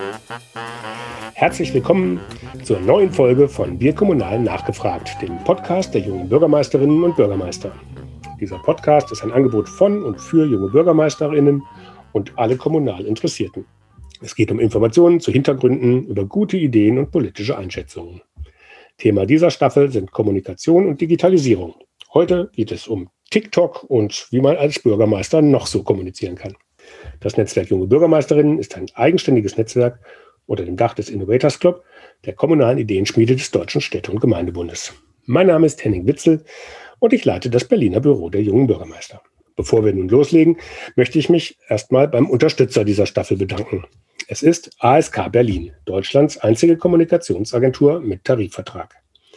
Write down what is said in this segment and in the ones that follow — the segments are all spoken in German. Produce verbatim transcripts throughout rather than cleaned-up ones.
Herzlich willkommen zur neuen Folge von Wir Kommunal nachgefragt, dem Podcast der jungen Bürgermeisterinnen und Bürgermeister. Dieser Podcast ist ein Angebot von und für junge Bürgermeisterinnen und alle kommunal Interessierten. Es geht um Informationen zu Hintergründen, über gute Ideen und politische Einschätzungen. Thema dieser Staffel sind Kommunikation und Digitalisierung. Heute geht es um TikTok und wie man als Bürgermeister noch so kommunizieren kann. Das Netzwerk Junge Bürgermeisterinnen ist ein eigenständiges Netzwerk unter dem Dach des Innovators Club, der kommunalen Ideenschmiede des Deutschen Städte- und Gemeindebundes. Mein Name ist Henning Witzel und ich leite das Berliner Büro der jungen Bürgermeister. Bevor wir nun loslegen, möchte ich mich erstmal beim Unterstützer dieser Staffel bedanken. Es ist A S K Berlin, Deutschlands einzige Kommunikationsagentur mit Tarifvertrag.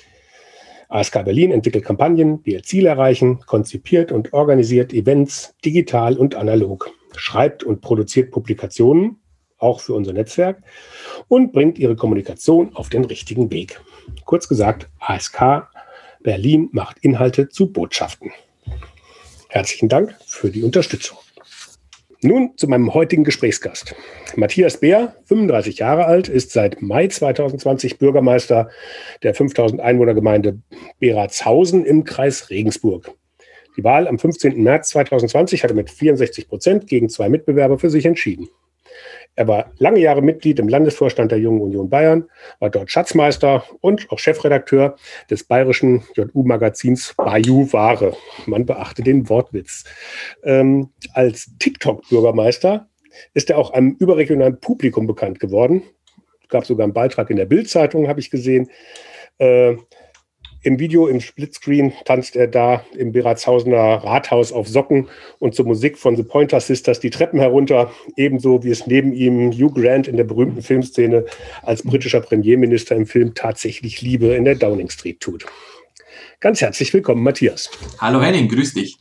A S K Berlin entwickelt Kampagnen, die ihr Ziel erreichen, konzipiert und organisiert Events, digital und analog, schreibt und produziert Publikationen, auch für unser Netzwerk, und bringt ihre Kommunikation auf den richtigen Weg. Kurz gesagt, A S K Berlin macht Inhalte zu Botschaften. Herzlichen Dank für die Unterstützung. Nun zu meinem heutigen Gesprächsgast. Matthias Beer, fünfunddreißig Jahre alt, ist seit Mai zweitausendzwanzig Bürgermeister der fünftausend Einwohnergemeinde Beratshausen im Kreis Regensburg. Die Wahl am fünfzehnten März zweitausendzwanzig hatte mit vierundsechzig Prozent gegen zwei Mitbewerber für sich entschieden. Er war lange Jahre Mitglied im Landesvorstand der Jungen Union Bayern, war dort Schatzmeister und auch Chefredakteur des bayerischen J U-Magazins Bayou Ware. Man beachte den Wortwitz. Ähm, als TikTok-Bürgermeister ist er auch einem überregionalen Publikum bekannt geworden. Es gab sogar einen Beitrag in der Bild-Zeitung, habe ich gesehen. Äh, Im Video, im Splitscreen, tanzt er da im Beratshausener Rathaus auf Socken und zur Musik von The Pointer Sisters die Treppen herunter, ebenso wie es neben ihm Hugh Grant in der berühmten Filmszene als britischer Premierminister im Film Tatsächlich Liebe in der Downing Street tut. Ganz herzlich willkommen, Matthias. Hallo Henning, grüß dich.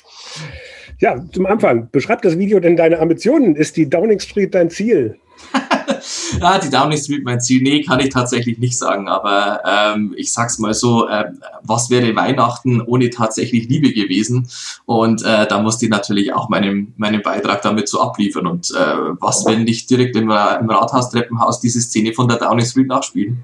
Ja, zum Anfang, beschreib das Video denn deine Ambitionen. Ist die Downing Street dein Ziel? Ja, die Downing Street mein Ziel. Nee, kann ich tatsächlich nicht sagen. Aber ähm, ich sag's mal so, äh, was wäre Weihnachten ohne tatsächlich Liebe gewesen? Und äh, da musste ich natürlich auch meinen meinen Beitrag damit so abliefern. Und äh, was, wenn nicht direkt im, im Rathaus-Treppenhaus diese Szene von der Downing Street nachspielen?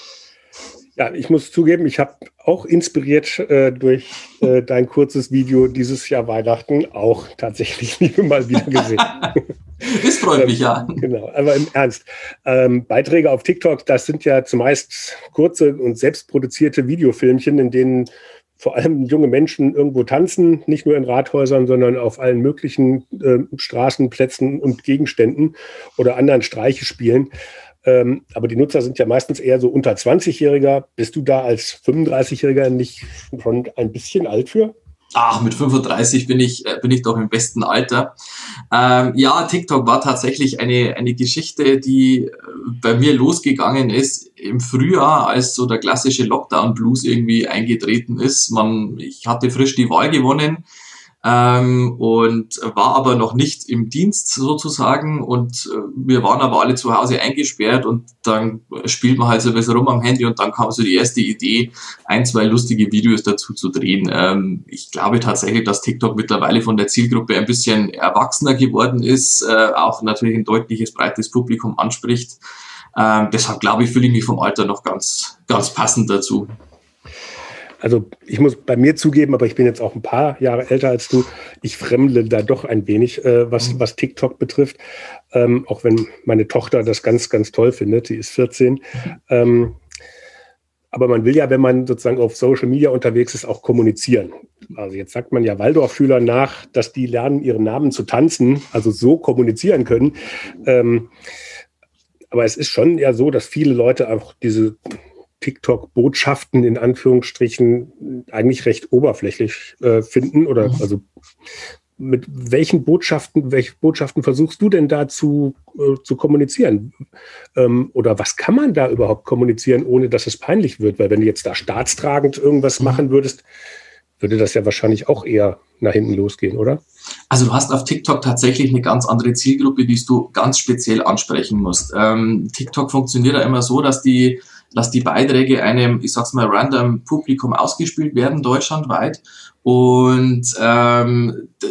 Ja, ich muss zugeben, ich habe auch inspiriert äh, durch äh, dein kurzes Video dieses Jahr Weihnachten auch tatsächlich Liebe mal wieder gesehen. Das freut mich, ja. Genau, aber im Ernst. Ähm, Beiträge auf TikTok, das sind ja zumeist kurze und selbstproduzierte Videofilmchen, in denen vor allem junge Menschen irgendwo tanzen, nicht nur in Rathäusern, sondern auf allen möglichen äh, Straßen, Plätzen und Gegenständen oder anderen Streiche spielen. Ähm, aber die Nutzer sind ja meistens eher so unter zwanzig-Jähriger. Bist du da als fünfunddreißig-Jähriger nicht schon ein bisschen alt für? Ach, mit fünfunddreißig bin ich bin ich doch im besten Alter. Ähm, ja, TikTok war tatsächlich eine eine Geschichte, die bei mir losgegangen ist im Frühjahr, als so der klassische Lockdown-Blues irgendwie eingetreten ist. Man, ich hatte frisch die Wahl gewonnen. Ähm, und war aber noch nicht im Dienst sozusagen und äh, wir waren aber alle zu Hause eingesperrt und dann spielt man halt so ein bisschen rum am Handy und dann kam so die erste Idee, ein, zwei lustige Videos dazu zu drehen. Ähm, ich glaube tatsächlich, dass TikTok mittlerweile von der Zielgruppe ein bisschen erwachsener geworden ist, äh, auch natürlich ein deutliches, breites Publikum anspricht. Ähm, deshalb glaube ich, fühle ich mich vom Alter noch ganz, ganz passend dazu. Also ich muss bei mir zugeben, aber ich bin jetzt auch ein paar Jahre älter als du, ich fremdle da doch ein wenig, äh, was, was TikTok betrifft, ähm, auch wenn meine Tochter das ganz, ganz toll findet, die ist vierzehn. Ähm, aber man will ja, wenn man sozusagen auf Social Media unterwegs ist, auch kommunizieren. Also jetzt sagt man ja Waldorfschülern nach, dass die lernen, ihren Namen zu tanzen, also so kommunizieren können. Ähm, aber es ist schon ja so, dass viele Leute auch diese TikTok-Botschaften in Anführungsstrichen eigentlich recht oberflächlich äh, finden oder also mit welchen Botschaften, welche Botschaften versuchst du denn da zu, äh, zu kommunizieren? Ähm, oder was kann man da überhaupt kommunizieren, ohne dass es peinlich wird? Weil wenn du jetzt da staatstragend irgendwas machen würdest, würde das ja wahrscheinlich auch eher nach hinten losgehen, oder? Also du hast auf TikTok tatsächlich eine ganz andere Zielgruppe, die du ganz speziell ansprechen musst. Ähm, TikTok funktioniert ja immer so, dass die dass die Beiträge einem, ich sag's mal, random Publikum ausgespielt werden, deutschlandweit. Und ähm,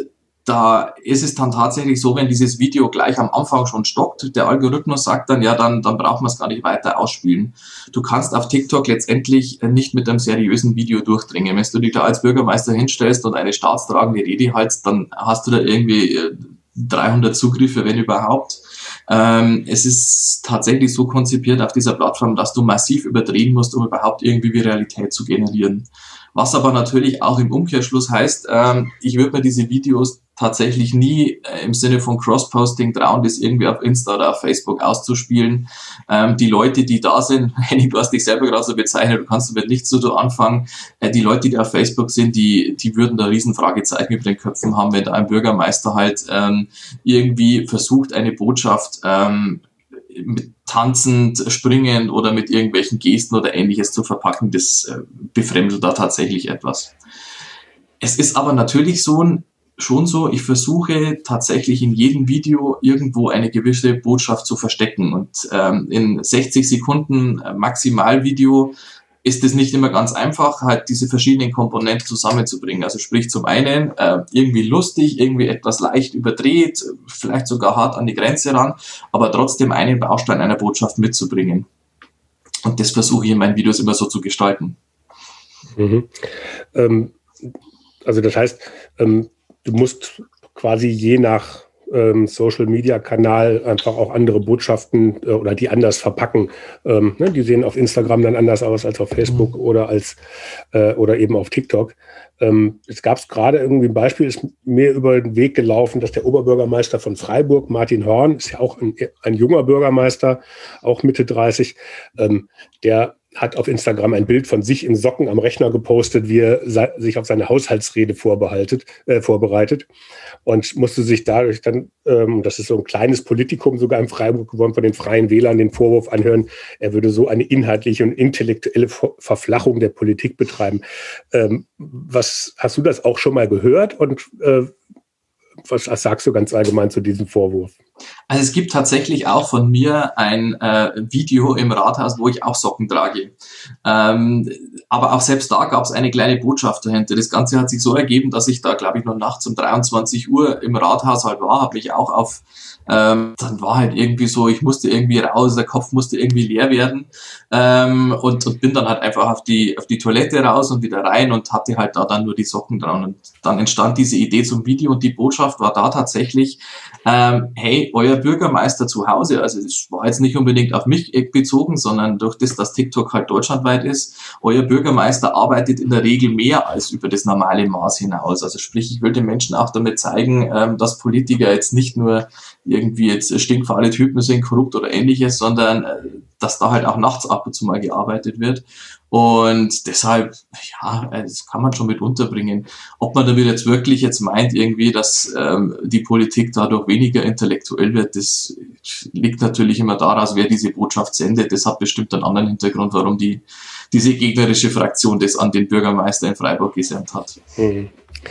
da ist es dann tatsächlich so, wenn dieses Video gleich am Anfang schon stockt, der Algorithmus sagt dann, ja, dann, dann braucht man es gar nicht weiter ausspielen. Du kannst auf TikTok letztendlich nicht mit einem seriösen Video durchdringen. Wenn du dich da als Bürgermeister hinstellst und eine staatstragende Rede hältst, dann hast du da irgendwie dreihundert Zugriffe, wenn überhaupt. Ähm, es ist tatsächlich so konzipiert auf dieser Plattform, dass du massiv überdrehen musst, um überhaupt irgendwie Viralität zu generieren. Was aber natürlich auch im Umkehrschluss heißt, ähm, ich würde mir diese Videos tatsächlich nie äh, im Sinne von Cross-Posting trauen, das irgendwie auf Insta oder auf Facebook auszuspielen. Ähm, die Leute, die da sind, Henning, du hast dich selber gerade so bezeichnet, du kannst damit nichts so anfangen. Äh, die Leute, die auf Facebook sind, die die würden da riesen Fragezeichen über den Köpfen haben, wenn da ein Bürgermeister halt ähm, irgendwie versucht, eine Botschaft ähm, mit tanzend, springend oder mit irgendwelchen Gesten oder Ähnliches zu verpacken. Das äh, befremdet da tatsächlich etwas. Es ist aber natürlich so ein schon so, ich versuche tatsächlich in jedem Video irgendwo eine gewisse Botschaft zu verstecken. Und ähm, in sechzig Sekunden Maximalvideo ist es nicht immer ganz einfach, halt diese verschiedenen Komponenten zusammenzubringen. Also sprich zum einen äh, irgendwie lustig, irgendwie etwas leicht überdreht, vielleicht sogar hart an die Grenze ran, aber trotzdem einen Baustein einer Botschaft mitzubringen. Und das versuche ich in meinen Videos immer so zu gestalten. Mhm. Ähm, also das heißt, ähm du musst quasi je nach ähm, Social-Media-Kanal einfach auch andere Botschaften äh, oder die anders verpacken. Ähm, ne, die sehen auf Instagram dann anders aus als auf Facebook mhm. oder als äh, oder eben auf TikTok. Ähm, es gab gerade irgendwie ein Beispiel, ist mir über den Weg gelaufen, dass der Oberbürgermeister von Freiburg, Martin Horn, ist ja auch ein, ein junger Bürgermeister, auch Mitte dreißig, ähm, der hat auf Instagram ein Bild von sich in Socken am Rechner gepostet, wie er sich auf seine Haushaltsrede vorbehaltet, äh, vorbereitet und musste sich dadurch dann, ähm, das ist so ein kleines Politikum sogar in Freiburg geworden, von den Freien Wählern den Vorwurf anhören, er würde so eine inhaltliche und intellektuelle Verflachung der Politik betreiben. Ähm, was hast du das auch schon mal gehört und äh, was sagst du ganz allgemein zu diesem Vorwurf? Also es gibt tatsächlich auch von mir ein äh, Video im Rathaus, wo ich auch Socken trage. Ähm, aber auch selbst da gab es eine kleine Botschaft dahinter. Das Ganze hat sich so ergeben, dass ich da, glaube ich, noch nachts um dreiundzwanzig Uhr im Rathaus halt war, habe mich auch auf, ähm, dann war halt irgendwie so, ich musste irgendwie raus, der Kopf musste irgendwie leer werden ähm, und, und bin dann halt einfach auf die auf die Toilette raus und wieder rein und hatte halt da dann nur die Socken dran. Und dann entstand diese Idee zum Video und die Botschaft war da tatsächlich, ähm, hey, euer Bürgermeister zu Hause, also es war jetzt nicht unbedingt auf mich bezogen, sondern durch das, dass TikTok halt deutschlandweit ist, euer Bürgermeister arbeitet in der Regel mehr als über das normale Maß hinaus. Also sprich, ich will den Menschen auch damit zeigen, ähm, dass Politiker jetzt nicht nur irgendwie jetzt stinkfahle Typen sind, korrupt oder ähnliches, sondern äh, dass da halt auch nachts ab und zu mal gearbeitet wird. Und deshalb, ja, das kann man schon mit unterbringen. Ob man damit jetzt wirklich jetzt meint irgendwie, dass ähm, die Politik dadurch weniger intellektuell wird, das liegt natürlich immer daraus, wer diese Botschaft sendet. Das hat bestimmt einen anderen Hintergrund, warum die diese gegnerische Fraktion das an den Bürgermeister in Freiburg gesendet hat. Mhm.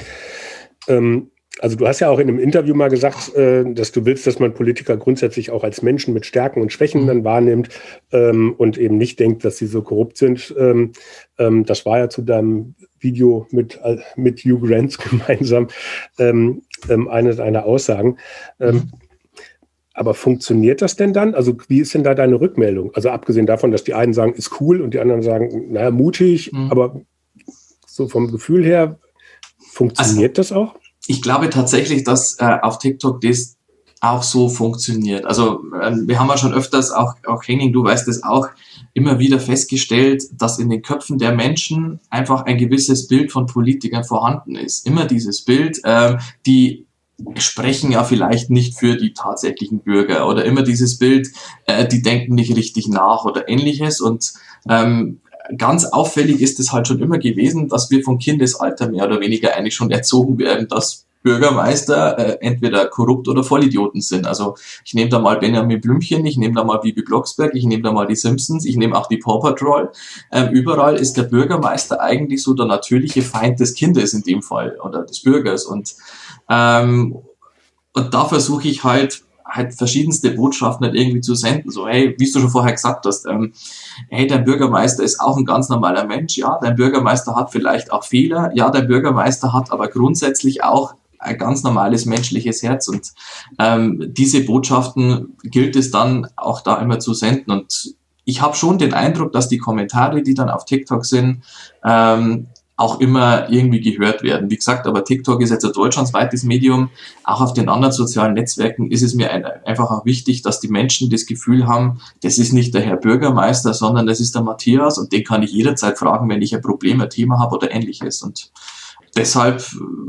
Ähm Also du hast ja auch in einem Interview mal gesagt, äh, dass du willst, dass man Politiker grundsätzlich auch als Menschen mit Stärken und Schwächen dann wahrnimmt ähm, und eben nicht denkt, dass sie so korrupt sind. Ähm, ähm, das war ja zu deinem Video mit, äh, mit Hugh Grant gemeinsam ähm, ähm, eine deiner Aussagen. Ähm, aber funktioniert das denn dann? Also wie ist denn da deine Rückmeldung? Also abgesehen davon, dass die einen sagen, ist cool und die anderen sagen, naja, mutig, mhm. aber so vom Gefühl her, funktioniert also, das auch? Ich glaube tatsächlich, dass äh, auf TikTok das auch so funktioniert. Also äh, wir haben ja schon öfters, auch, auch Henning, du weißt das auch, immer wieder festgestellt, dass in den Köpfen der Menschen einfach ein gewisses Bild von Politikern vorhanden ist. Immer dieses Bild, äh, die sprechen ja vielleicht nicht für die tatsächlichen Bürger oder immer dieses Bild, äh, die denken nicht richtig nach oder ähnliches. Und ähm, ganz auffällig ist es halt schon immer gewesen, dass wir von Kindesalter mehr oder weniger eigentlich schon erzogen werden, dass Bürgermeister äh, entweder korrupt oder Vollidioten sind. Also ich nehme da mal Benjamin Blümchen, ich nehme da mal Bibi Blocksberg, ich nehme da mal die Simpsons, ich nehme auch die Paw Patrol. Ähm, überall ist der Bürgermeister eigentlich so der natürliche Feind des Kindes in dem Fall oder des Bürgers. Und, ähm, und da versuche ich halt halt verschiedenste Botschaften halt irgendwie zu senden. So, hey, wie du schon vorher gesagt hast, ähm, hey, dein Bürgermeister ist auch ein ganz normaler Mensch. Ja, dein Bürgermeister hat vielleicht auch Fehler. Ja, dein Bürgermeister hat aber grundsätzlich auch ein ganz normales menschliches Herz und ähm, diese Botschaften gilt es dann auch da immer zu senden und ich habe schon den Eindruck, dass die Kommentare, die dann auf TikTok sind, ähm, auch immer irgendwie gehört werden. Wie gesagt, aber TikTok ist jetzt ein deutschlandweites Medium. Auch auf den anderen sozialen Netzwerken ist es mir ein, einfach auch wichtig, dass die Menschen das Gefühl haben, das ist nicht der Herr Bürgermeister, sondern das ist der Matthias und den kann ich jederzeit fragen, wenn ich ein Problem, ein Thema habe oder Ähnliches. Und deshalb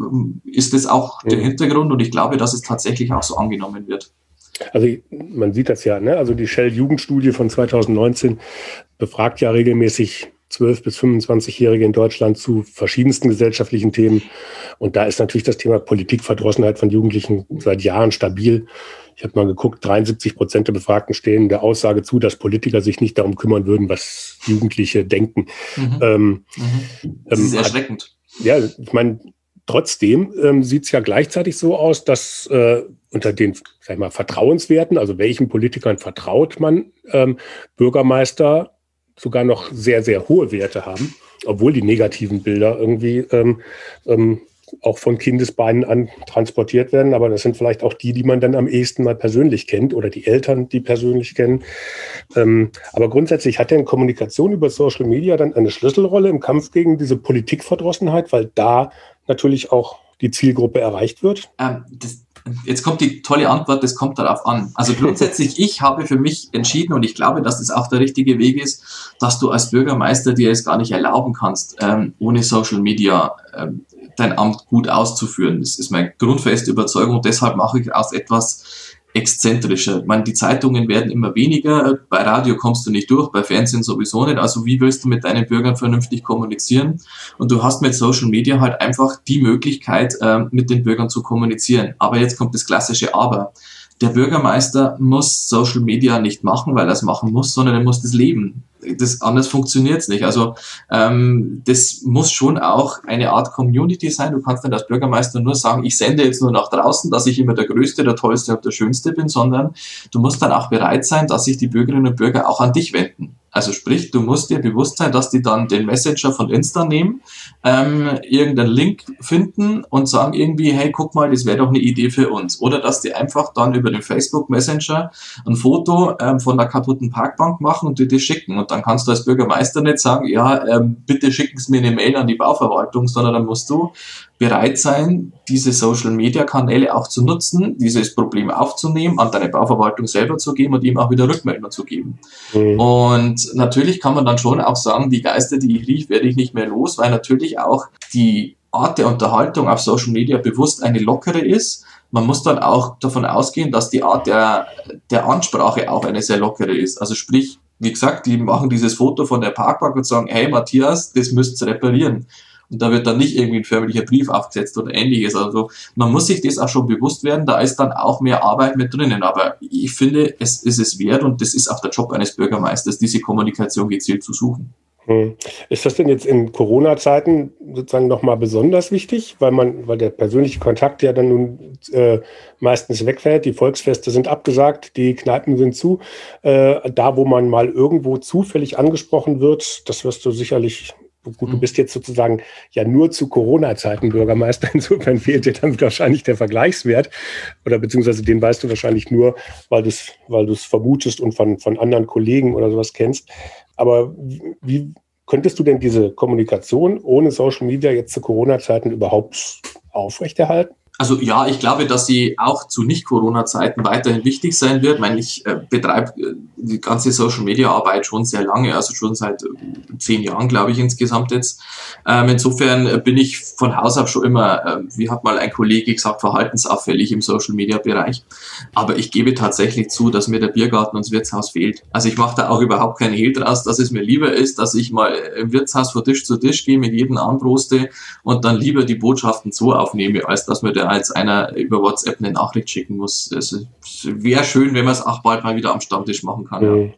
ist das auch der Hintergrund und ich glaube, dass es tatsächlich auch so angenommen wird. Also man sieht das ja, ne? Also die Shell-Jugendstudie von zweitausendneunzehn befragt ja regelmäßig zwölf- bis fünfundzwanzigjährige in Deutschland zu verschiedensten gesellschaftlichen Themen. Und da ist natürlich das Thema Politikverdrossenheit von Jugendlichen seit Jahren stabil. Ich habe mal geguckt, dreiundsiebzig Prozent der Befragten stehen der Aussage zu, dass Politiker sich nicht darum kümmern würden, was Jugendliche denken. Mhm. Ähm, mhm. Das ist ähm, erschreckend. Ja, ich meine, trotzdem ähm, sieht es ja gleichzeitig so aus, dass äh, unter den, sag ich mal, Vertrauenswerten, also welchen Politikern vertraut man, ähm, Bürgermeister sogar noch sehr, sehr hohe Werte haben, obwohl die negativen Bilder irgendwie ähm, ähm, auch von Kindesbeinen an transportiert werden. Aber das sind vielleicht auch die, die man dann am ehesten mal persönlich kennt oder die Eltern, die persönlich kennen. Ähm, aber grundsätzlich hat denn Kommunikation über Social Media dann eine Schlüsselrolle im Kampf gegen diese Politikverdrossenheit, weil da natürlich auch die Zielgruppe erreicht wird? Ähm, das, jetzt kommt die tolle Antwort, das kommt darauf an. Also grundsätzlich, ich habe für mich entschieden und ich glaube, dass das auch der richtige Weg ist, dass du als Bürgermeister dir es gar nicht erlauben kannst, ähm, ohne Social Media ähm, dein Amt gut auszuführen. Das ist meine grundfeste Überzeugung und deshalb mache ich aus etwas exzentrischer. Ich meine, die Zeitungen werden immer weniger, bei Radio kommst du nicht durch, bei Fernsehen sowieso nicht, also wie willst du mit deinen Bürgern vernünftig kommunizieren? Und du hast mit Social Media halt einfach die Möglichkeit, äh, mit den Bürgern zu kommunizieren. Aber jetzt kommt das klassische Aber. Der Bürgermeister muss Social Media nicht machen, weil er es machen muss, sondern er muss das leben. Das, anders funktioniert es nicht. Also ähm, das muss schon auch eine Art Community sein. Du kannst nicht als Bürgermeister nur sagen, ich sende jetzt nur nach draußen, dass ich immer der Größte, der Tollste und der Schönste bin, sondern du musst dann auch bereit sein, dass sich die Bürgerinnen und Bürger auch an dich wenden. Also sprich, du musst dir bewusst sein, dass die dann den Messenger von Insta nehmen, ähm, irgendeinen Link finden und sagen irgendwie, hey, guck mal, das wäre doch eine Idee für uns. Oder dass die einfach dann über den Facebook Messenger ein Foto ähm, von einer kaputten Parkbank machen und dir das schicken. Und dann kannst du als Bürgermeister nicht sagen, ja, ähm, bitte schicken Sie mir eine Mail an die Bauverwaltung, sondern dann musst du bereit sein, diese Social-Media-Kanäle auch zu nutzen, dieses Problem aufzunehmen, an deine Bauverwaltung selber zu geben und ihm auch wieder Rückmeldung zu geben. Mhm. Und natürlich kann man dann schon auch sagen, die Geister, die ich rieche, werde ich nicht mehr los, weil natürlich auch die Art der Unterhaltung auf Social Media bewusst eine lockere ist. Man muss dann auch davon ausgehen, dass die Art der, der Ansprache auch eine sehr lockere ist. Also sprich, wie gesagt, die machen dieses Foto von der Parkbank und sagen, hey Matthias, das müsst ihr reparieren. Und da wird dann nicht irgendwie ein förmlicher Brief aufgesetzt oder ähnliches. Also man muss sich das auch schon bewusst werden, da ist dann auch mehr Arbeit mit drinnen. Aber ich finde, es ist es wert und das ist auch der Job eines Bürgermeisters, diese Kommunikation gezielt zu suchen. Hm. Ist das denn jetzt in Corona-Zeiten sozusagen nochmal besonders wichtig, weil man, weil der persönliche Kontakt ja dann nun äh, meistens wegfällt, die Volksfeste sind abgesagt, die Kneipen sind zu. Äh, da, wo man mal irgendwo zufällig angesprochen wird, das wirst du sicherlich. Gut, du bist jetzt sozusagen ja nur zu Corona-Zeiten Bürgermeister. Insofern fehlt dir dann wahrscheinlich der Vergleichswert. Oder beziehungsweise den weißt du wahrscheinlich nur, weil du es weil du es vermutest und von, von anderen Kollegen oder sowas kennst. Aber wie könntest du denn diese Kommunikation ohne Social Media jetzt zu Corona-Zeiten überhaupt aufrechterhalten? Also ja, ich glaube, dass sie auch zu Nicht-Corona-Zeiten weiterhin wichtig sein wird. Ich meine, ich äh, betreibe äh, die ganze Social-Media-Arbeit schon sehr lange, also schon seit äh, zehn Jahren, glaube ich, insgesamt jetzt. Ähm, insofern äh, bin ich von Haus aus schon immer, äh, wie hat mal ein Kollege gesagt, verhaltensauffällig im Social-Media-Bereich. Aber ich gebe tatsächlich zu, dass mir der Biergarten und das Wirtshaus fehlt. Also ich mache da auch überhaupt keinen Hehl draus, dass es mir lieber ist, dass ich mal im Wirtshaus von Tisch zu Tisch gehe, mit jedem anproste und dann lieber die Botschaften so aufnehme, als dass mir der als einer über WhatsApp eine Nachricht schicken muss. Es wäre schön, wenn man es auch bald mal wieder am Stammtisch machen kann. Mhm.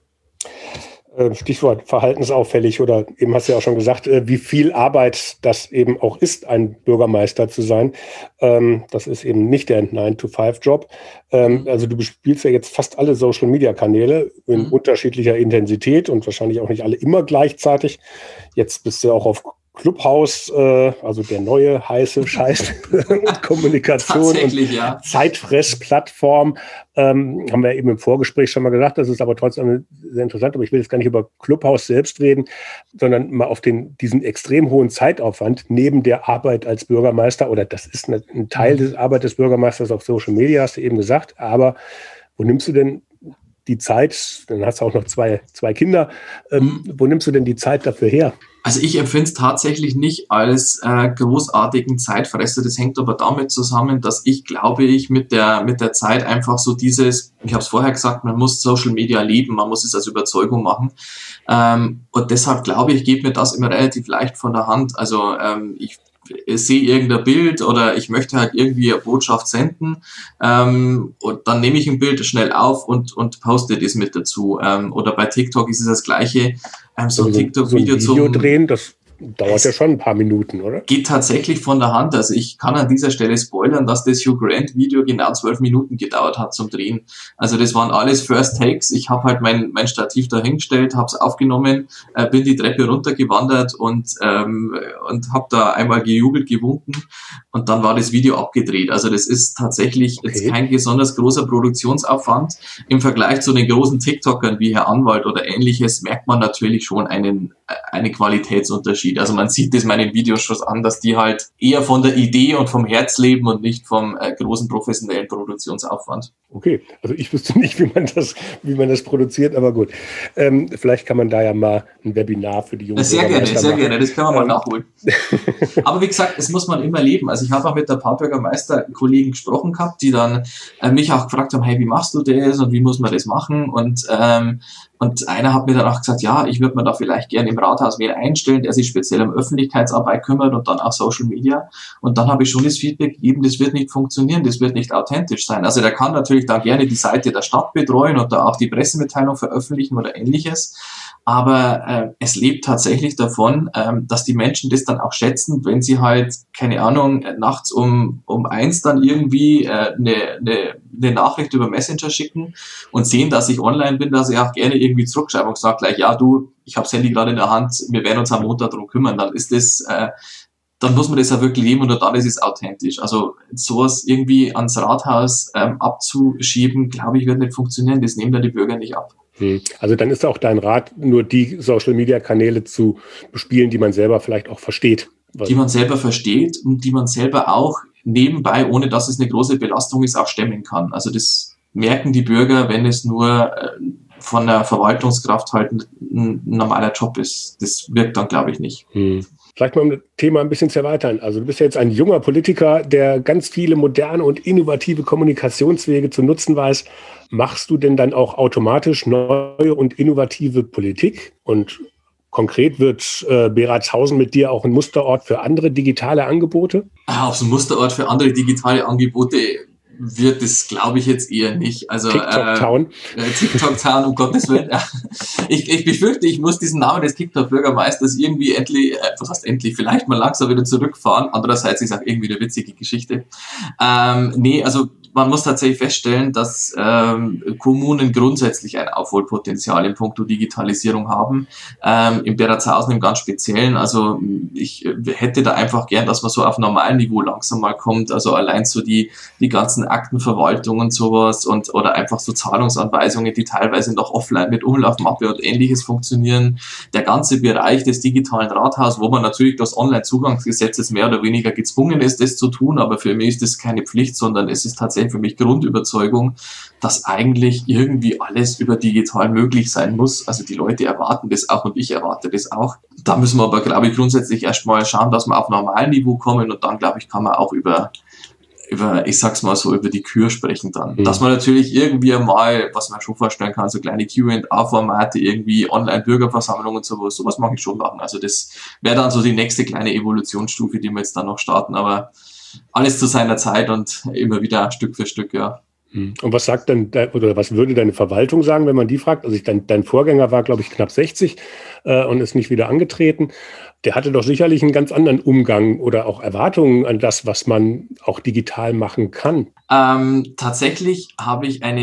Ja. Stichwort verhaltensauffällig oder eben hast du ja auch schon gesagt, wie viel Arbeit das eben auch ist, ein Bürgermeister zu sein. Das ist eben nicht der nine to five Job. Also du bespielst ja jetzt fast alle Social-Media-Kanäle in mhm. unterschiedlicher Intensität und wahrscheinlich auch nicht alle immer gleichzeitig. Jetzt bist du auch auf Clubhouse, äh, also der neue heiße Scheiß und Kommunikation und ja. Zeitfressplattform, ähm, haben wir eben im Vorgespräch schon mal gesagt, das ist aber trotzdem sehr interessant, aber ich will jetzt gar nicht über Clubhouse selbst reden, sondern mal auf den, diesen extrem hohen Zeitaufwand neben der Arbeit als Bürgermeister, oder das ist eine, ein Teil des Arbeit des Bürgermeisters auf Social Media, hast du eben gesagt, aber wo nimmst du denn die Zeit, dann hast du auch noch zwei, zwei Kinder, ähm, wo nimmst du denn die Zeit dafür her? Also ich empfinde es tatsächlich nicht als äh, großartigen Zeitfresser. Das hängt aber damit zusammen, dass ich, glaube ich, mit der mit der Zeit einfach so dieses, ich habe es vorher gesagt, man muss Social Media leben, man muss es als Überzeugung machen. Ähm, und deshalb, glaube ich, geht mir das immer relativ leicht von der Hand. Also ähm, ich Ich sehe irgendein Bild oder ich möchte halt irgendwie eine Botschaft senden, ähm, und dann nehme ich ein Bild schnell auf und und poste das mit dazu. Ähm, oder bei TikTok ist es das Gleiche. Ähm, so ein also TikTok-Video so ein Video zum drehen, das dauert ja schon ein paar Minuten, oder? Geht tatsächlich von der Hand. Also ich kann an dieser Stelle spoilern, dass das Hugh Grant Video genau zwölf Minuten gedauert hat zum Drehen. Also das waren alles First Takes. Ich habe halt mein mein Stativ da hingestellt, habe es aufgenommen, äh, bin die Treppe runtergewandert und ähm, und habe da einmal gejubelt, gewunken und dann war das Video abgedreht. Also das ist tatsächlich Okay. jetzt kein besonders großer Produktionsaufwand. Im Vergleich zu den großen TikTokern wie Herr Anwalt oder ähnliches merkt man natürlich schon einen einen Qualitätsunterschied. Also man sieht das meinen Videos schon an, dass die halt eher von der Idee und vom Herz leben und nicht vom äh, großen professionellen Produktionsaufwand. Okay, also ich wüsste nicht, wie man das, wie man das produziert, aber gut. Ähm, vielleicht kann man da ja mal ein Webinar für die jungen Sehr gerne, sehr machen. gerne, das können wir mal ähm. nachholen. Aber wie gesagt, es muss man immer leben. Also ich habe auch mit der Bürgermeister-Kollegen gesprochen gehabt, die dann äh, mich auch gefragt haben, hey, wie machst du das und wie muss man das machen? Und ähm, und einer hat mir dann auch gesagt, ja, ich würde mir da vielleicht gerne im Rathaus wen einstellen, der sich speziell um Öffentlichkeitsarbeit kümmert und dann auch Social Media. Und dann habe ich schon das Feedback gegeben, das wird nicht funktionieren, das wird nicht authentisch sein. Also der kann natürlich da gerne die Seite der Stadt betreuen und da auch die Pressemitteilung veröffentlichen oder ähnliches. Aber äh, es lebt tatsächlich davon, ähm, dass die Menschen das dann auch schätzen, wenn sie halt, keine Ahnung, nachts um um eins dann irgendwie äh, eine, eine, eine Nachricht über Messenger schicken und sehen, dass ich online bin, dass ich auch gerne irgendwie zurückschreibe und sage gleich, ja du, ich habe das Handy gerade in der Hand, wir werden uns am Montag darum kümmern. Dann ist das, äh, dann muss man das ja wirklich leben und dann ist es authentisch. Also sowas irgendwie ans Rathaus ähm, abzuschieben, glaube ich, wird nicht funktionieren. Das nehmen dann die Bürger nicht ab. Also dann ist auch dein Rat, nur die Social-Media-Kanäle zu bespielen, die man selber vielleicht auch versteht. Die man selber versteht und die man selber auch nebenbei, ohne dass es eine große Belastung ist, auch stemmen kann. Also das merken die Bürger, wenn es nur äh, von der Verwaltungskraft halt ein, ein normaler Job ist. Das wirkt dann, glaube ich, nicht. Hm. Vielleicht mal um das Thema ein bisschen zu erweitern. Also du bist ja jetzt ein junger Politiker, der ganz viele moderne und innovative Kommunikationswege zu nutzen weiß. Machst du denn dann auch automatisch neue und innovative Politik? Und konkret wird äh, Beratshausen mit dir auch ein Musterort für andere digitale Angebote? Auch so ein Musterort für andere digitale Angebote wird es, glaube ich, jetzt eher nicht. Also TikTok-Town. Äh, TikTok-Town, um Gottes Willen. Ja. Ich, ich befürchte, ich muss diesen Namen des TikTok-Bürgermeisters irgendwie endlich, äh, was heißt endlich, vielleicht mal langsam wieder zurückfahren. Andererseits ist auch irgendwie eine witzige Geschichte. Ähm, nee, also man muss tatsächlich feststellen, dass ähm, Kommunen grundsätzlich ein Aufholpotenzial in puncto Digitalisierung haben. Ähm, in Beratshausen im ganz Speziellen. Also ich hätte da einfach gern, dass man so auf normalem Niveau langsam mal kommt. Also allein so die die ganzen Aktenverwaltung und sowas und oder einfach so Zahlungsanweisungen, die teilweise noch offline mit Umlaufmappe und ähnliches funktionieren. Der ganze Bereich des digitalen Rathaus, wo man natürlich das Online-Zugangsgesetzes mehr oder weniger gezwungen ist, das zu tun, aber für mich ist das keine Pflicht, sondern es ist tatsächlich für mich Grundüberzeugung, dass eigentlich irgendwie alles über digital möglich sein muss. Also die Leute erwarten das auch und ich erwarte das auch. Da müssen wir aber, glaube ich, grundsätzlich erstmal schauen, dass wir auf normalem Niveau kommen und dann, glaube ich, kann man auch über über, ich sag's mal so, über die Kür sprechen dann. Mhm. Dass man natürlich irgendwie mal, was man schon vorstellen kann, so kleine Q and A-Formate, irgendwie Online-Bürgerversammlungen und sowas, sowas mag ich schon machen. Also das wäre dann so die nächste kleine Evolutionsstufe, die wir jetzt dann noch starten, aber alles zu seiner Zeit und immer wieder Stück für Stück, ja. Und was sagt denn, oder was würde deine Verwaltung sagen, wenn man die fragt? Also ich, dein, dein Vorgänger war, glaube ich, knapp sechzig äh, und ist nicht wieder angetreten. Der hatte doch sicherlich einen ganz anderen Umgang oder auch Erwartungen an das, was man auch digital machen kann. Ähm, tatsächlich habe ich eine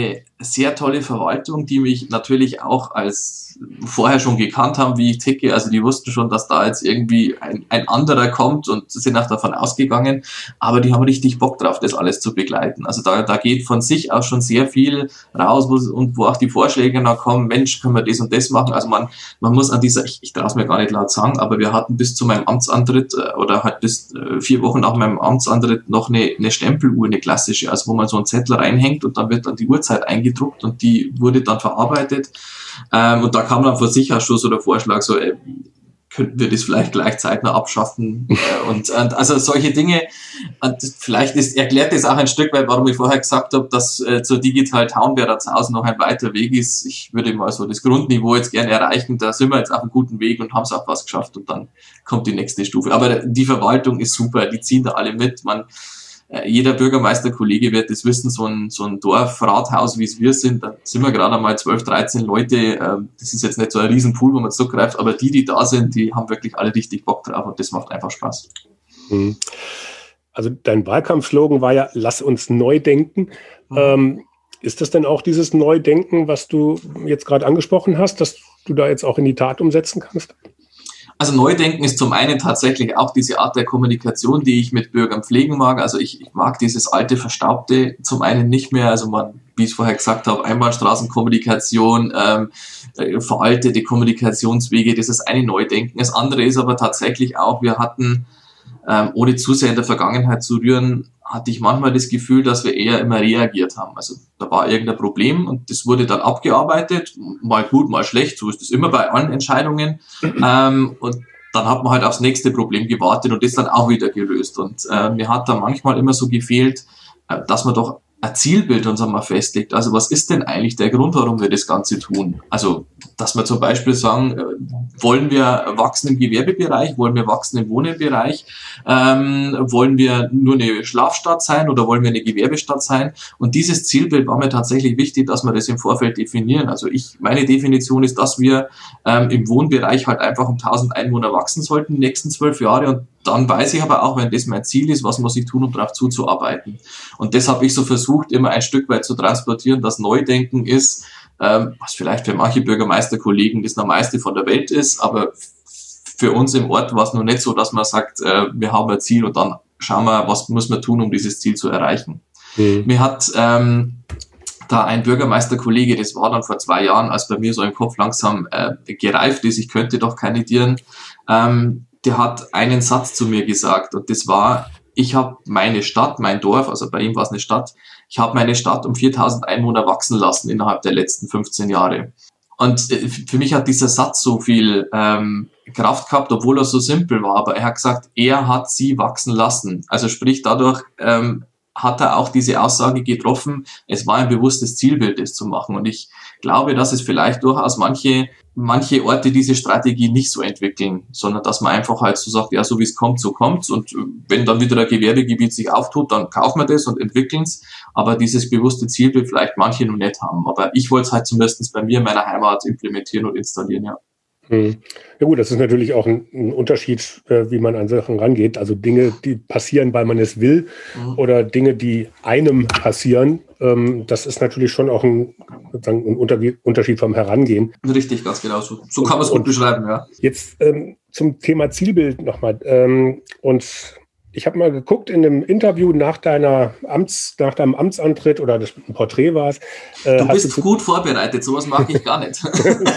sehr tolle Verwaltung, die mich natürlich auch als vorher schon gekannt haben, wie ich ticke. Also die wussten schon, dass da jetzt irgendwie ein, ein anderer kommt und sind auch davon ausgegangen. Aber die haben richtig Bock drauf, das alles zu begleiten. Also da, da geht von sich auch schon sehr viel raus, wo, und wo auch die Vorschläge dann kommen, Mensch, können wir das und das machen. Also man, man muss an dieser, ich, ich darf es mir gar nicht laut sagen, aber wir hatten bis zu meinem Amtsantritt äh, oder halt bis äh, vier Wochen nach meinem Amtsantritt noch eine, eine Stempeluhr, eine klassische, also wo man so einen Zettel reinhängt und dann wird dann die Uhrzeit eingedruckt und die wurde dann verarbeitet. Ähm, und da kam dann von sich aus schon so der Vorschlag, so, ey, könnten wir das vielleicht gleich zeitnah abschaffen? äh, und, und also solche Dinge, und vielleicht ist, erklärt das auch ein Stück weit, warum ich vorher gesagt habe, dass äh, zur Digital Town Werratshausen noch ein weiter Weg ist. Ich würde mal so das Grundniveau jetzt gerne erreichen, da sind wir jetzt auf einem guten Weg und haben es auch was geschafft und dann kommt die nächste Stufe. Aber die Verwaltung ist super, die ziehen da alle mit, man jeder Bürgermeisterkollege wird das wissen, so ein, so ein Dorfrathaus, wie es wir sind, da sind wir gerade einmal zwölf, dreizehn Leute, das ist jetzt nicht so ein Riesenpool, wo man zugreift, aber die, die da sind, die haben wirklich alle richtig Bock drauf und das macht einfach Spaß. Also dein Wahlkampfslogan war ja, lass uns neu denken. Mhm. Ähm, ist das denn auch dieses Neudenken, was du jetzt gerade angesprochen hast, dass du da jetzt auch in die Tat umsetzen kannst? Also Neudenken ist zum einen tatsächlich auch diese Art der Kommunikation, die ich mit Bürgern pflegen mag. Also ich, ich mag dieses alte, verstaubte zum einen nicht mehr. Also man, wie ich es vorher gesagt habe, Einbahnstraßenkommunikation, ähm, äh, veraltete Kommunikationswege, das ist eine Neudenken. Das andere ist aber tatsächlich auch, wir hatten, ähm, ohne zu sehr in der Vergangenheit zu rühren, hatte ich manchmal das Gefühl, dass wir eher immer reagiert haben. Also da war irgendein Problem und das wurde dann abgearbeitet, mal gut, mal schlecht, so ist es immer bei allen Entscheidungen. Ähm, und dann hat man halt aufs nächste Problem gewartet und das dann auch wieder gelöst. Und äh, mir hat da manchmal immer so gefehlt, äh, dass man doch ein Zielbild uns einmal festlegt. Also was ist denn eigentlich der Grund, warum wir das Ganze tun? Also, dass wir zum Beispiel sagen, wollen wir wachsen im Gewerbebereich, wollen wir wachsen im Wohnbereich, ähm, wollen wir nur eine Schlafstadt sein oder wollen wir eine Gewerbestadt sein? Und dieses Zielbild war mir tatsächlich wichtig, dass wir das im Vorfeld definieren. Also ich, meine Definition ist, dass wir ähm, im Wohnbereich halt einfach um tausend Einwohner wachsen sollten die nächsten zwölf Jahre und dann weiß ich aber auch, wenn das mein Ziel ist, was muss ich tun, um darauf zuzuarbeiten. Und das habe ich so versucht, immer ein Stück weit zu transportieren, dass Neudenken ist, ähm, was vielleicht für manche Bürgermeisterkollegen das Normalste von der Welt ist, aber für uns im Ort war es noch nicht so, dass man sagt, äh, wir haben ein Ziel und dann schauen wir, was muss man tun, um dieses Ziel zu erreichen. Mhm. Mir hat ähm, da ein Bürgermeisterkollege, das war dann vor zwei Jahren, als bei mir so im Kopf langsam äh, gereift ist, ich könnte doch kandidieren, ähm, der hat einen Satz zu mir gesagt und das war, ich habe meine Stadt, mein Dorf, also bei ihm war es eine Stadt, ich habe meine Stadt um viertausend Einwohner wachsen lassen innerhalb der letzten fünfzehn Jahre. Und äh, für mich hat dieser Satz so viel ähm, Kraft gehabt, obwohl er so simpel war, aber er hat gesagt, er hat sie wachsen lassen. Also sprich, dadurch ähm, hat er auch diese Aussage getroffen, es war ein bewusstes Zielbild, das zu machen. Und ich glaube, dass es vielleicht durchaus manche manche Orte diese Strategie nicht so entwickeln, sondern dass man einfach halt so sagt, ja, so wie es kommt, so kommt's. Und wenn dann wieder ein Gewerbegebiet sich auftut, dann kaufen wir das und entwickeln's. Aber dieses bewusste Zielbild vielleicht manche noch nicht haben. Aber ich wollte es halt zumindest bei mir in meiner Heimat implementieren und installieren, ja. Hm. Ja gut, das ist natürlich auch ein, ein Unterschied, äh, wie man an Sachen rangeht. Also Dinge, die passieren, weil man es will, mhm. oder Dinge, die einem passieren. Ähm, das ist natürlich schon auch ein, sozusagen ein Unter- Unterschied vom Herangehen. Richtig, ganz genau. So, so kann man es gut beschreiben, ja. Jetzt ähm, zum Thema Zielbild nochmal. Ähm, und ich habe mal geguckt in einem Interview nach deiner Amts, nach deinem Amtsantritt, oder das ein Porträt war es. Äh, du bist du gut vorbereitet, sowas mag ich gar nicht.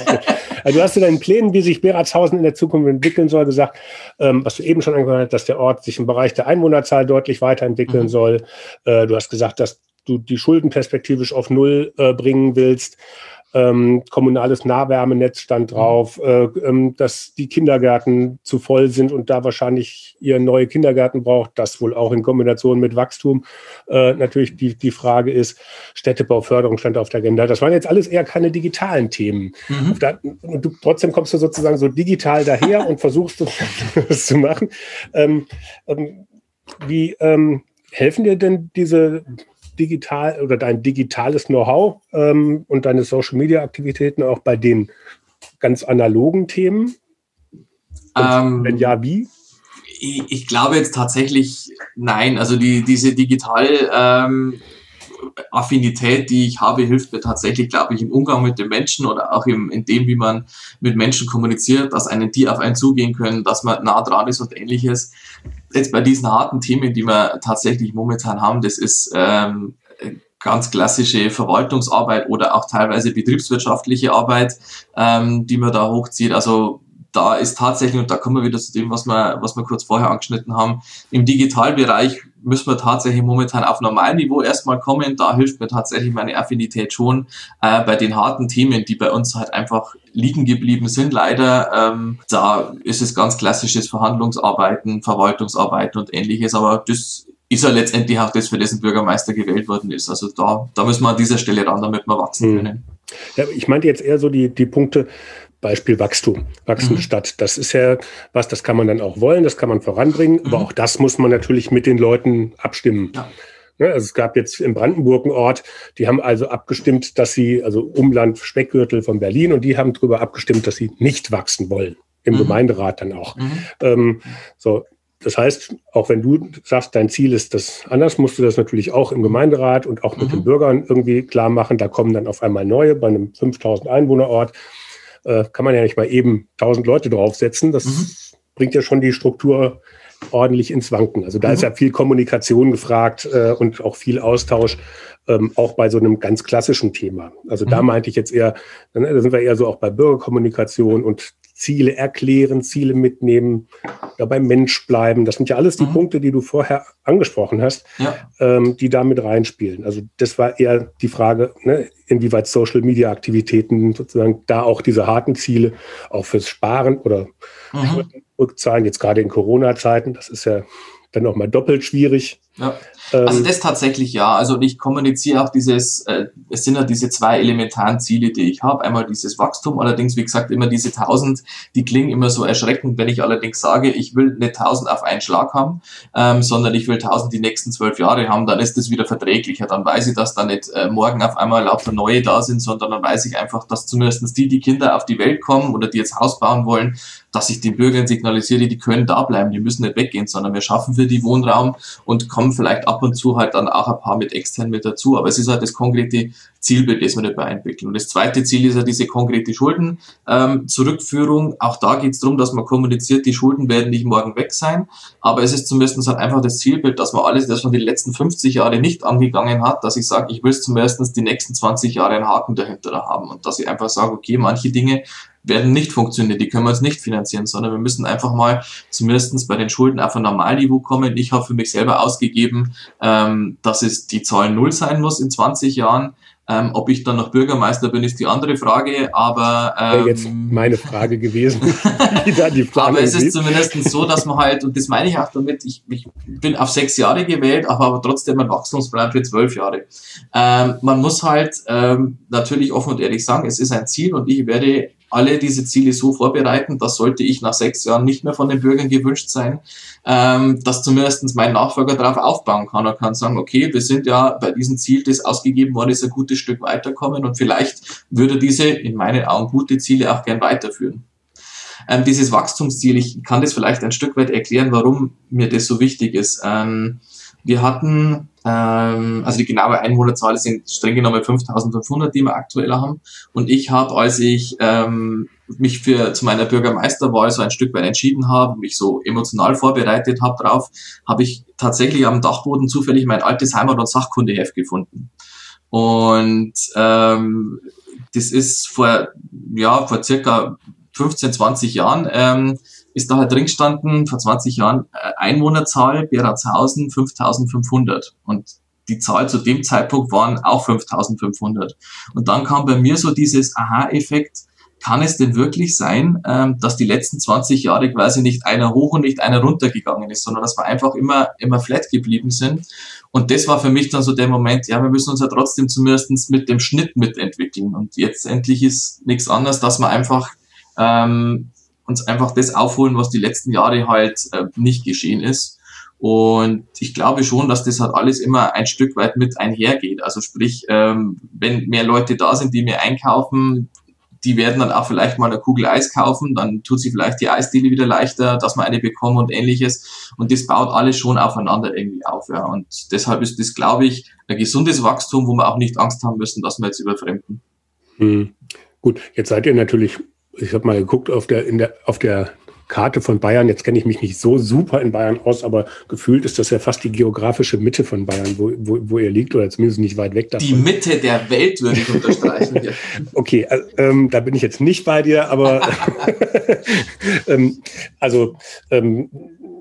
Also du hast zu deinen Plänen, wie sich Werratshausen in der Zukunft entwickeln soll, gesagt, ähm, was du eben schon angehört hast, dass der Ort sich im Bereich der Einwohnerzahl deutlich weiterentwickeln mhm. soll. Äh, du hast gesagt, dass du die Schulden perspektivisch auf Null äh, bringen willst. Ähm, kommunales Nahwärmenetz stand drauf, äh, ähm, dass die Kindergärten zu voll sind und da wahrscheinlich ihr neue Kindergärten braucht, das wohl auch in Kombination mit Wachstum. Äh, natürlich die, die Frage ist, Städtebauförderung stand auf der Agenda. Das waren jetzt alles eher keine digitalen Themen. Mhm. Da, und du, trotzdem kommst du sozusagen so digital daher und versuchst das zu machen. Ähm, ähm, wie ähm, helfen dir denn diese digital oder dein digitales Know-how ähm, und deine Social-Media-Aktivitäten auch bei den ganz analogen Themen? Und ähm, wenn ja, wie? Ich, ich glaube jetzt tatsächlich nein. Also die diese digital ähm, Affinität, die ich habe, hilft mir tatsächlich, glaube ich, im Umgang mit den Menschen oder auch im, in dem, wie man mit Menschen kommuniziert, dass einen die auf einen zugehen können, dass man nah dran ist und ähnliches. Jetzt bei diesen harten Themen, die wir tatsächlich momentan haben, das ist ähm, ganz klassische Verwaltungsarbeit oder auch teilweise betriebswirtschaftliche Arbeit, ähm, die man da hochzieht. Also da ist tatsächlich, und da kommen wir wieder zu dem, was wir, was wir kurz vorher angeschnitten haben, im Digitalbereich müssen wir tatsächlich momentan auf Normalniveau erstmal kommen. Da hilft mir tatsächlich meine Affinität schon äh, bei den harten Themen, die bei uns halt einfach liegen geblieben sind. Leider, ähm, da ist es ganz klassisches Verhandlungsarbeiten, Verwaltungsarbeiten und ähnliches, aber das ist ja letztendlich auch das, für das ein Bürgermeister gewählt worden ist. Also da, da müssen wir an dieser Stelle ran, damit wir wachsen können. Ja, ich meinte jetzt eher so die, die Punkte, Beispiel Wachstum, wachsende mhm. Stadt. Das ist ja was, das kann man dann auch wollen, das kann man voranbringen, mhm. aber auch das muss man natürlich mit den Leuten abstimmen. Ja. Also es gab jetzt in Brandenburg einen Ort, die haben also abgestimmt, dass sie, also Umland Speckgürtel von Berlin, und die haben darüber abgestimmt, dass sie nicht wachsen wollen, im mhm. Gemeinderat dann auch. Mhm. Ähm, so. Das heißt, auch wenn du sagst, dein Ziel ist das anders, musst du das natürlich auch im Gemeinderat und auch mit mhm. den Bürgern irgendwie klar machen. Da kommen dann auf einmal neue, bei einem fünftausend Einwohner-Ort äh, kann man ja nicht mal eben tausend Leute draufsetzen. Das mhm. bringt ja schon die Struktur ordentlich ins Wanken. Also da mhm. ist ja viel Kommunikation gefragt äh, und auch viel Austausch, ähm, auch bei so einem ganz klassischen Thema. Also mhm. da meinte ich jetzt eher, da sind wir eher so auch bei Bürgerkommunikation und Ziele erklären, Ziele mitnehmen, dabei Mensch bleiben. Das sind ja alles die mhm. Punkte, die du vorher angesprochen hast, ja. ähm, die da mit reinspielen. Also das war eher die Frage, ne, inwieweit Social-Media-Aktivitäten sozusagen da auch diese harten Ziele auch fürs Sparen oder mhm. Rückzahlen, jetzt gerade in Corona-Zeiten, das ist ja dann nochmal doppelt schwierig. Ja. Also das tatsächlich ja. Also ich kommuniziere auch dieses, äh, es sind ja diese zwei elementaren Ziele, die ich habe. Einmal dieses Wachstum, allerdings wie gesagt immer diese tausend, die klingen immer so erschreckend, wenn ich allerdings sage, ich will nicht tausend auf einen Schlag haben, ähm, sondern ich will tausend die nächsten zwölf Jahre haben, dann ist das wieder verträglicher. Dann weiß ich, dass da nicht äh, morgen auf einmal lauter neue da sind, sondern dann weiß ich einfach, dass zumindest die, die Kinder auf die Welt kommen oder die jetzt Haus bauen wollen, dass ich den Bürgern signalisiere, die können da bleiben, die müssen nicht weggehen, sondern wir schaffen für die Wohnraum und kommen vielleicht ab und zu halt dann auch ein paar mit extern mit dazu. Aber es ist halt das konkrete Zielbild, das wir dabei entwickeln. Und das zweite Ziel ist ja diese konkrete Schulden, ähm, Zurückführung. Auch da geht es darum, dass man kommuniziert, die Schulden werden nicht morgen weg sein. Aber es ist zumindest halt einfach das Zielbild, dass man alles, das man die letzten fünfzig Jahre nicht angegangen hat, dass ich sage, ich will zumindest die nächsten zwanzig Jahre einen Haken dahinter haben. Und dass ich einfach sage, okay, manche Dinge werden nicht funktionieren, die können wir uns nicht finanzieren, sondern wir müssen einfach mal zumindest bei den Schulden auf ein Normalniveau kommen. Ich habe für mich selber ausgegeben, ähm, dass es die Zahl null sein muss in zwanzig Jahren. Ähm, ob ich dann noch Bürgermeister bin, ist die andere Frage, aber ähm, wäre jetzt meine Frage gewesen. Wie da die Frage aber es ist zumindest so, dass man halt, und das meine ich auch damit, ich, ich bin auf sechs Jahre gewählt, aber, aber trotzdem ein Wachstumsplan für zwölf Jahre. Ähm, man muss halt ähm, natürlich offen und ehrlich sagen, es ist ein Ziel und ich werde alle diese Ziele so vorbereiten, das sollte ich nach sechs Jahren nicht mehr von den Bürgern gewünscht sein, ähm, dass zumindest mein Nachfolger darauf aufbauen kann und kann sagen, okay, wir sind ja bei diesem Ziel, das ausgegeben worden ist, ein gutes Stück weiterkommen und vielleicht würde diese, in meinen Augen, gute Ziele auch gern weiterführen. Ähm, dieses Wachstumsziel, ich kann das vielleicht ein Stück weit erklären, warum mir das so wichtig ist. Ähm, wir hatten, ähm, also die genaue Einwohnerzahl sind streng genommen fünftausendfünfhundert, die wir aktuell haben. Und ich habe, als ich ähm, mich für zu meiner Bürgermeisterwahl so ein Stück weit entschieden habe, mich so emotional vorbereitet habe drauf, habe ich tatsächlich am Dachboden zufällig mein altes Heimat- und Sachkundeheft gefunden. Und ähm, das ist vor, ja, vor circa fünfzehn, zwanzig Jahren, ähm, ist da halt drin gestanden, vor zwanzig Jahren, äh, Einwohnerzahl, Beratshausen fünftausendfünfhundert. Und die Zahl zu dem Zeitpunkt waren auch fünftausendfünfhundert. Und dann kam bei mir so dieses Aha-Effekt, kann es denn wirklich sein, ähm, dass die letzten zwanzig Jahre quasi nicht einer hoch und nicht einer runter gegangen ist, sondern dass wir einfach immer, immer flat geblieben sind. Und das war für mich dann so der Moment, ja, wir müssen uns ja trotzdem zumindest mit dem Schnitt mitentwickeln. Und jetzt endlich ist nichts anderes, dass wir einfach ähm, uns einfach das aufholen, was die letzten Jahre halt äh, nicht geschehen ist. Und ich glaube schon, dass das halt alles immer ein Stück weit mit einhergeht. Also sprich, ähm, wenn mehr Leute da sind, die mehr einkaufen, die werden dann auch vielleicht mal eine Kugel Eis kaufen, dann tut sich vielleicht die Eisdiele wieder leichter, dass man eine bekommt und ähnliches. Und das baut alles schon aufeinander irgendwie auf. Ja. Und deshalb ist das, glaube ich, ein gesundes Wachstum, wo wir auch nicht Angst haben müssen, dass wir jetzt überfremden. Hm. Gut, jetzt seid ihr natürlich, ich habe mal geguckt auf der, in der, auf der Karte von Bayern, jetzt kenne ich mich nicht so super in Bayern aus, aber gefühlt ist das ja fast die geografische Mitte von Bayern, wo, wo, wo ihr liegt, oder zumindest nicht weit weg davon. Die Mitte der Welt würde ich unterstreichen. Okay, also, ähm, da bin ich jetzt nicht bei dir, aber ähm, also ähm,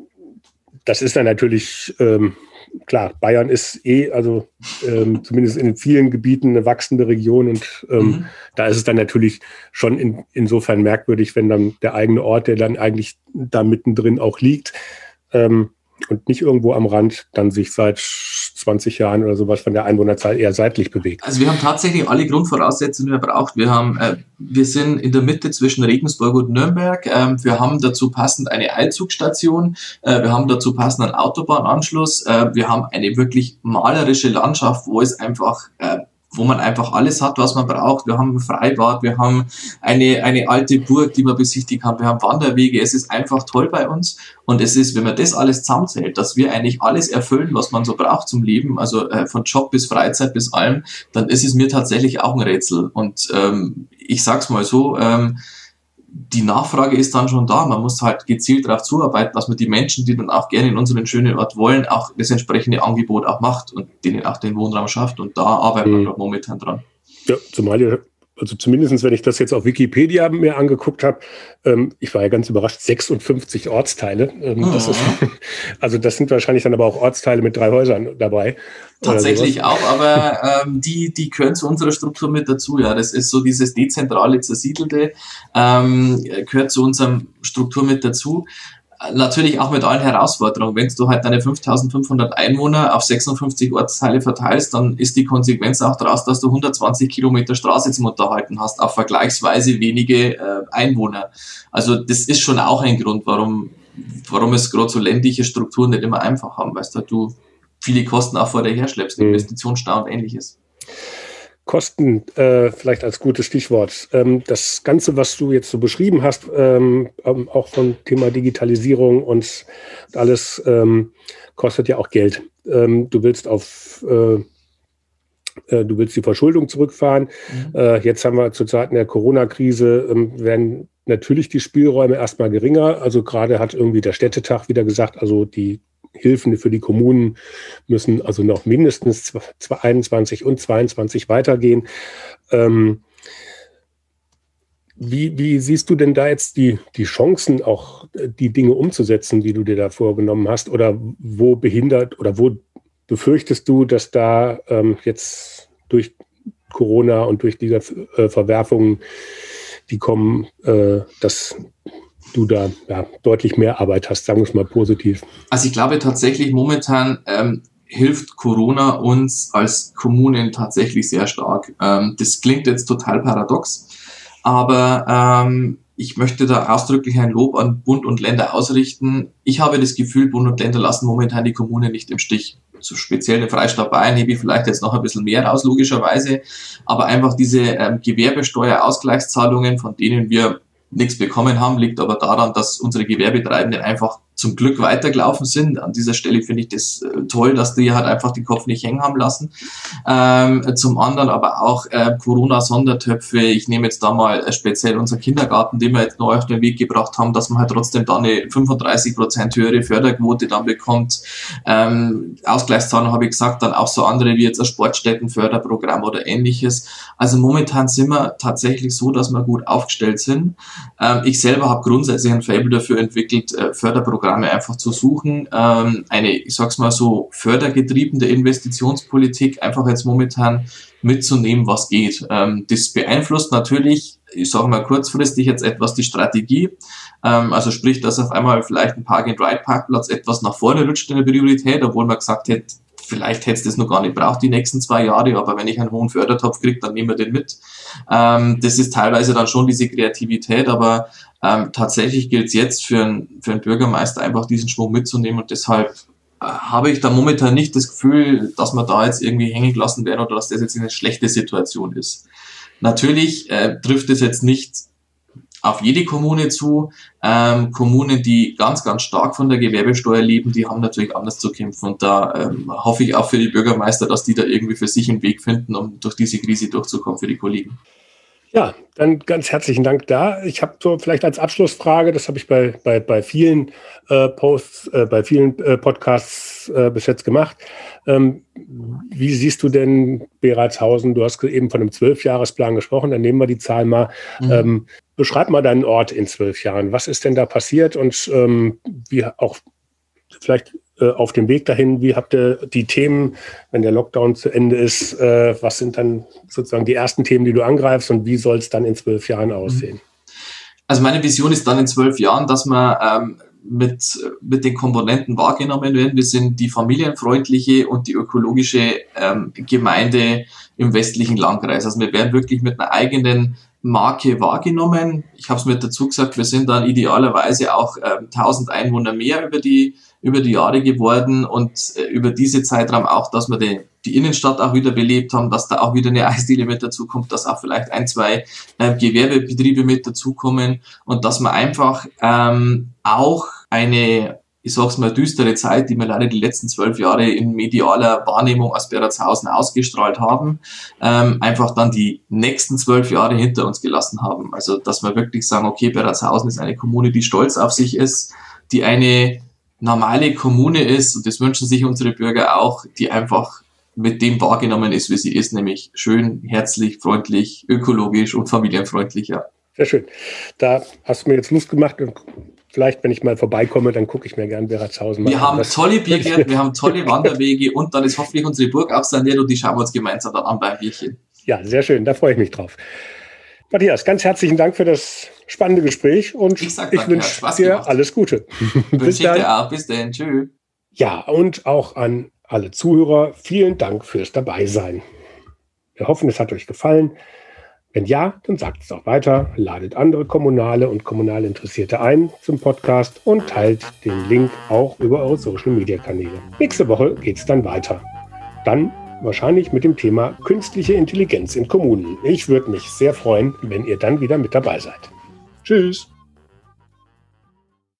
das ist dann natürlich, ähm, klar, Bayern ist eh, also ähm, zumindest in vielen Gebieten eine wachsende Region und ähm, mhm. da ist es dann natürlich schon in, insofern merkwürdig, wenn dann der eigene Ort, der dann eigentlich da mittendrin auch liegt ähm, und nicht irgendwo am Rand, dann sich seit zwanzig Jahren oder sowas von der Einwohnerzahl eher seitlich bewegt. Also wir haben tatsächlich alle Grundvoraussetzungen, die man braucht. Wir haben, äh, wir sind in der Mitte zwischen Regensburg und Nürnberg. Ähm, wir haben dazu passend eine Eilzugstation. Äh, wir haben dazu passend einen Autobahnanschluss. Äh, wir haben eine wirklich malerische Landschaft, wo es einfach äh, wo man einfach alles hat, was man braucht. Wir haben ein Freibad, wir haben eine eine alte Burg, die man besichtigen kann, wir haben Wanderwege. Es ist einfach toll bei uns und es ist, wenn man das alles zusammenzählt, dass wir eigentlich alles erfüllen, was man so braucht zum Leben, also äh, von Job bis Freizeit bis allem, dann ist es mir tatsächlich auch ein Rätsel. Und ähm, ich sag's mal so, ähm, die Nachfrage ist dann schon da. Man muss halt gezielt darauf zuarbeiten, dass man die Menschen, die dann auch gerne in unseren schönen Ort wollen, auch das entsprechende Angebot auch macht und denen auch den Wohnraum schafft. Und da arbeiten wir mhm. gerade momentan dran. Ja, zumal ihr, also zumindest wenn ich das jetzt auf Wikipedia mir angeguckt habe, ähm, ich war ja ganz überrascht, sechsundfünfzig Ortsteile. Ähm, mhm. das ist, also das sind wahrscheinlich dann aber auch Ortsteile mit drei Häusern dabei. Tatsächlich auch, aber ähm, die die gehören zu unserer Struktur mit dazu. Ja, das ist so dieses dezentrale, zersiedelte, ähm, gehört zu unserer Struktur mit dazu. Natürlich auch mit allen Herausforderungen. Wenn du halt deine fünftausendfünfhundert Einwohner auf sechsundfünfzig Ortsteile verteilst, dann ist die Konsequenz auch daraus, dass du hundertzwanzig Kilometer Straße zum Unterhalten hast, auf vergleichsweise wenige äh, Einwohner. Also das ist schon auch ein Grund, warum warum es gerade so ländliche Strukturen nicht immer einfach haben, weißt du, du viele Kosten auch vor dir herschleppst, Investitionsstau und ähnliches. Kosten, äh, vielleicht als gutes Stichwort. Ähm, das Ganze, was du jetzt so beschrieben hast, ähm, auch vom Thema Digitalisierung und alles, ähm, kostet ja auch Geld. Ähm, du willst auf, äh, äh, du willst die Verschuldung zurückfahren. Mhm. Äh, jetzt haben wir zur Zeit der Corona-Krise, ähm, werden natürlich die Spielräume erstmal geringer. Also gerade hat irgendwie der Städtetag wieder gesagt, also die Hilfen für die Kommunen müssen also noch mindestens einundzwanzig und zweiundzwanzig weitergehen. Ähm, wie, wie siehst du denn da jetzt die, die Chancen, auch die Dinge umzusetzen, die du dir da vorgenommen hast? Oder wo behindert oder wo befürchtest du, dass da ähm, jetzt durch Corona und durch diese äh, Verwerfungen, die kommen, äh, dass du da ja, deutlich mehr Arbeit hast, sagen wir es mal positiv? Also ich glaube tatsächlich momentan ähm, hilft Corona uns als Kommunen tatsächlich sehr stark. Ähm, das klingt jetzt total paradox, aber ähm, ich möchte da ausdrücklich ein Lob an Bund und Länder ausrichten. Ich habe das Gefühl, Bund und Länder lassen momentan die Kommunen nicht im Stich. So speziell der Freistaat Bayern hebe ich vielleicht jetzt noch ein bisschen mehr raus, logischerweise, aber einfach diese ähm, Gewerbesteuerausgleichszahlungen, von denen wir nichts bekommen haben, liegt aber daran, dass unsere Gewerbetreibenden einfach zum Glück weitergelaufen sind. An dieser Stelle finde ich das äh, toll, dass die halt einfach den Kopf nicht hängen haben lassen. Ähm, zum anderen aber auch äh, Corona-Sondertöpfe. Ich nehme jetzt da mal äh, speziell unseren Kindergarten, den wir jetzt neu auf den Weg gebracht haben, dass man halt trotzdem da eine fünfunddreißig Prozent höhere Förderquote dann bekommt. Ähm, Ausgleichszahlung habe ich gesagt, dann auch so andere wie jetzt ein Sportstättenförderprogramm oder ähnliches. Also momentan sind wir tatsächlich so, dass wir gut aufgestellt sind. Ähm, ich selber habe grundsätzlich ein Faible dafür entwickelt, äh, Förderprogramme einfach zu suchen. Ähm, eine, ich sag's mal so, fördergetriebene Investitionspolitik einfach jetzt momentan mitzunehmen, was geht. Ähm, das beeinflusst natürlich, ich sage mal kurzfristig jetzt etwas die Strategie. Ähm, also sprich, dass auf einmal vielleicht ein Park-and-Ride-Parkplatz etwas nach vorne rutscht in der Priorität, obwohl man gesagt hätte, vielleicht hätte es das noch gar nicht braucht, die nächsten zwei Jahre, aber wenn ich einen hohen Fördertopf kriege, dann nehmen wir den mit. Ähm, das ist teilweise dann schon diese Kreativität, aber ähm, tatsächlich gilt es jetzt für, ein, für einen Bürgermeister einfach diesen Schwung mitzunehmen und deshalb äh, habe ich da momentan nicht das Gefühl, dass wir da jetzt irgendwie hängen gelassen werden oder dass das jetzt eine schlechte Situation ist. Natürlich äh, trifft es jetzt nicht auf jede Kommune zu. Ähm, Kommunen, die ganz, ganz stark von der Gewerbesteuer leben, die haben natürlich anders zu kämpfen. Und da ähm, hoffe ich auch für die Bürgermeister, dass die da irgendwie für sich einen Weg finden, um durch diese Krise durchzukommen für die Kollegen. Ja, dann ganz herzlichen Dank da. Ich habe so vielleicht als Abschlussfrage, das habe ich bei, bei, bei vielen äh, Posts, äh, bei vielen äh, Podcasts äh, bis jetzt gemacht. Ähm, wie siehst du denn Beratshausen? Du hast eben von einem Zwölfjahresplan gesprochen, dann nehmen wir die Zahl mal. Mhm. Ähm, beschreib mal deinen Ort in zwölf Jahren. Was ist denn da passiert und ähm, wie auch vielleicht auf dem Weg dahin, wie habt ihr die Themen, wenn der Lockdown zu Ende ist, äh, was sind dann sozusagen die ersten Themen, die du angreifst und wie soll es dann in zwölf Jahren aussehen? Also meine Vision ist dann in zwölf Jahren, dass wir ähm, mit, mit den Komponenten wahrgenommen werden. Wir sind die familienfreundliche und die ökologische ähm, Gemeinde im westlichen Landkreis. Also wir werden wirklich mit einer eigenen Marke wahrgenommen. Ich habe es mit dazu gesagt, wir sind dann idealerweise auch ähm, tausend Einwohner mehr über die über die Jahre geworden und äh, über diese Zeitraum auch, dass wir die, die Innenstadt auch wieder belebt haben, dass da auch wieder eine Eisdiele mit dazukommt, dass auch vielleicht ein, zwei äh, Gewerbebetriebe mit dazukommen und dass wir einfach ähm, auch eine, ich sag's mal, düstere Zeit, die wir leider die letzten zwölf Jahre in medialer Wahrnehmung aus Beratshausen ausgestrahlt haben, ähm, einfach dann die nächsten zwölf Jahre hinter uns gelassen haben. Also, dass wir wirklich sagen, okay, Beratshausen ist eine Kommune, die stolz auf sich ist, die eine normale Kommune ist, und das wünschen sich unsere Bürger auch, die einfach mit dem wahrgenommen ist, wie sie ist, nämlich schön, herzlich, freundlich, ökologisch und familienfreundlich, ja. Sehr schön. Da hast du mir jetzt Lust gemacht und vielleicht, wenn ich mal vorbeikomme, dann gucke ich mir gerne Beratshausen mal an. Wir haben tolle Biergärten, wir haben tolle Wanderwege und dann ist hoffentlich unsere Burg auch saniert und die schauen wir uns gemeinsam dann an beim Bierchen. Ja, sehr schön, da freue ich mich drauf. Matthias, ganz herzlichen Dank für das spannende Gespräch und ich, ich wünsche dir gemacht. Alles Gute. Bis dann. Auch. Bis dann. Tschüss. Ja, und auch an alle Zuhörer, vielen Dank fürs Dabeisein. Wir hoffen, es hat euch gefallen. Wenn ja, dann sagt es auch weiter, ladet andere Kommunale und kommunal Interessierte ein zum Podcast und teilt den Link auch über eure Social-Media-Kanäle. Nächste Woche geht es dann weiter. Dann wahrscheinlich mit dem Thema künstliche Intelligenz in Kommunen. Ich würde mich sehr freuen, wenn ihr dann wieder mit dabei seid. Tschüss!